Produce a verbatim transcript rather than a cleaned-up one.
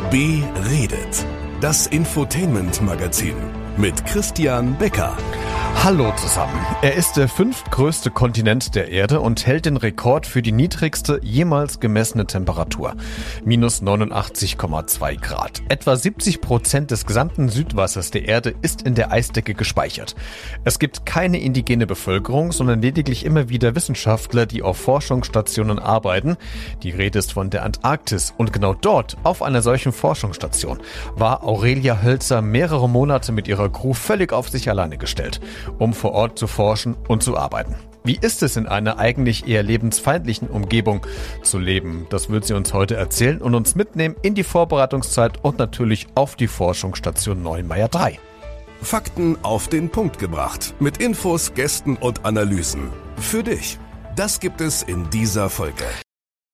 Beredet. Das Infotainment-Magazin mit Christian Becker. Hallo zusammen. Er ist der fünftgrößte Kontinent der Erde und hält den Rekord für die niedrigste jemals gemessene Temperatur. minus neunundachtzig Komma zwei Grad. Etwa siebzig Prozent des gesamten Südwassers der Erde ist in der Eisdecke gespeichert. Es gibt keine indigene Bevölkerung, sondern lediglich immer wieder Wissenschaftler, die auf Forschungsstationen arbeiten. Die Rede ist von der Antarktis. Und genau dort, auf einer solchen Forschungsstation, war Aurelia Hölzer mehrere Monate mit ihrer Crew völlig auf sich alleine gestellt, um vor Ort zu forschen und zu arbeiten. Wie ist es in einer eigentlich eher lebensfeindlichen Umgebung zu leben? Das wird sie uns heute erzählen und uns mitnehmen in die Vorbereitungszeit und natürlich auf die Forschungsstation Neumayer drei. Fakten auf den Punkt gebracht. Mit Infos, Gästen und Analysen. Für dich. Das gibt es in dieser Folge.